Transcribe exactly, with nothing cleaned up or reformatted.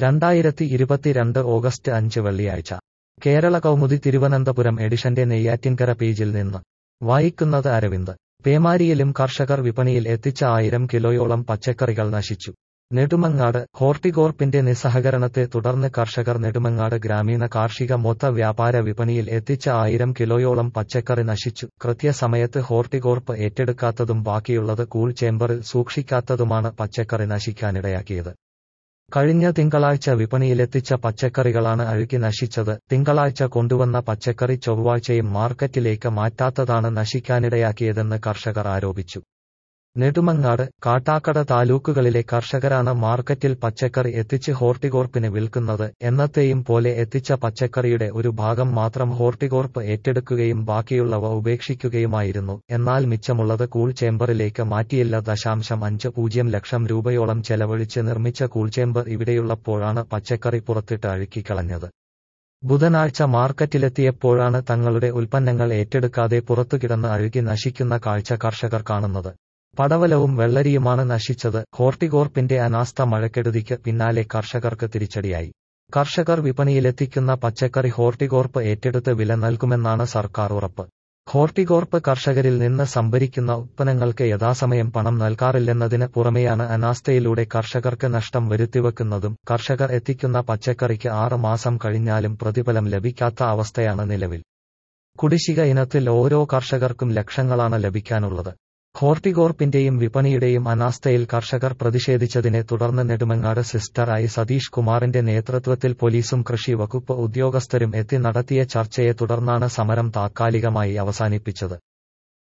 രണ്ടായിരത്തി ഇരുപത്തിരണ്ട് ഓഗസ്റ്റ് അഞ്ച് വെള്ളിയാഴ്ച കേരള കൗമുദി തിരുവനന്തപുരം എഡിഷന്റെ നെയ്യാറ്റിൻകര പേജിൽ നിന്ന് വായിക്കുന്നത് അരവിന്ദ്. പേമാരിയിലും കർഷകർ വിപണിയിൽ എത്തിച്ച ആയിരം കിലോയോളം പച്ചക്കറികൾ നശിച്ചു. നെടുമങ്ങാട്. ഹോർട്ടികോർപ്പിന്റെ നിസ്സഹകരണത്തെ തുടർന്ന് കർഷകർ നെടുമങ്ങാട് ഗ്രാമീണ കാർഷിക മൊത്ത വ്യാപാര വിപണിയിൽ എത്തിച്ച ആയിരം കിലോയോളം പച്ചക്കറി നശിച്ചു. കൃത്യസമയത്ത് ഹോർട്ടികോർപ്പ് ഏറ്റെടുക്കാത്തതും ബാക്കിയുള്ളത് കൂൾ ചേമ്പറിൽ സൂക്ഷിക്കാത്തതുമാണ് പച്ചക്കറി നശിക്കാനിടയാക്കിയത്. കഴിഞ്ഞ തിങ്കളാഴ്ച വിപണിയിലെത്തിച്ച പച്ചക്കറികളാണ് അഴുകി നശിച്ചത്. തിങ്കളാഴ്ച കൊണ്ടുവന്ന പച്ചക്കറി ചൊവ്വാഴ്ചയും മാർക്കറ്റിലേക്ക് മാറ്റാത്തതാണ് നശിക്കാനിടയാക്കിയതെന്ന് കർഷകർ ആരോപിച്ചു. നെടുമങ്ങാട്, കാട്ടാക്കട താലൂക്കുകളിലെ കർഷകരാണ് മാർക്കറ്റിൽ പച്ചക്കറി എത്തിച്ച് ഹോർട്ടികോർപ്പിന് വിൽക്കുന്നത്. എന്നത്തെയും പോലെ എത്തിച്ച പച്ചക്കറിയുടെ ഒരു ഭാഗം മാത്രം ഹോർട്ടികോർപ്പ് ഏറ്റെടുക്കുകയും ബാക്കിയുള്ളവ ഉപേക്ഷിക്കുകയുമായിരുന്നു. എന്നാൽ മിച്ചമുള്ളത് കൂൾ ചേമ്പറിലേക്ക് മാറ്റിയില്ല. ദശാംശം അഞ്ച് പൂജ്യം ലക്ഷം രൂപയോളം ചെലവഴിച്ച് നിർമ്മിച്ച കൂൾചേമ്പർ ഇവിടെയുള്ളപ്പോഴാണ് പച്ചക്കറി പുറത്തിട്ട് അഴുക്കിക്കളഞ്ഞത്. ബുധനാഴ്ച മാർക്കറ്റിലെത്തിയപ്പോഴാണ് തങ്ങളുടെ ഉൽപ്പന്നങ്ങൾ ഏറ്റെടുക്കാതെ പുറത്തുകിടന്ന് അഴുകി നശിക്കുന്ന കാഴ്ച കർഷകർ കാണുന്നത്. പടവലവും വെള്ളരിയുമാണ് നശിച്ചത്. ഹോർട്ടികോർപ്പിന്റെ അനാസ്ഥ മഴക്കെടുതിക്ക് പിന്നാലെ കർഷകർക്ക് തിരിച്ചടിയായി. കർഷകർ വിപണിയിലെത്തിക്കുന്ന പച്ചക്കറി ഹോർട്ടികോർപ്പ് ഏറ്റെടുത്ത് വില നൽകുമെന്നാണ് സർക്കാർ ഉറപ്പ്. ഹോർട്ടികോർപ്പ് കർഷകരിൽ നിന്ന് സംഭരിക്കുന്ന ഉത്പന്നങ്ങൾക്ക് യഥാസമയം പണം നൽകാറില്ലെന്നതിന് പുറമെയാണ് അനാസ്ഥയിലൂടെ കർഷകർക്ക് നഷ്ടം വരുത്തിവെക്കുന്നതും. കർഷകർ എത്തിക്കുന്ന പച്ചക്കറിക്ക് ആറ് മാസം കഴിഞ്ഞാലും പ്രതിഫലം ലഭിക്കാത്ത അവസ്ഥയാണ് നിലവിൽ. കുടിശ്ശിക ഇനത്തിൽ ഓരോ കർഷകർക്കും ലക്ഷങ്ങളാണ് ലഭിക്കാനുള്ളത്. ഹോർട്ടികോർപ്പിന്റെയും വിപണിയുടെയും അനാസ്ഥയിൽ കർഷകർ പ്രതിഷേധിച്ചതിനെ തുടർന്ന് നെടുമങ്ങാട് സിസ്റ്റർ ഐ സതീഷ് കുമാറിന്റെ നേതൃത്വത്തിൽ പോലീസും കൃഷി വകുപ്പ് ഉദ്യോഗസ്ഥരും എത്തി നടത്തിയ ചർച്ചയെ തുടർന്നാണ് സമരം താത്കാലികമായി അവസാനിപ്പിച്ചത്.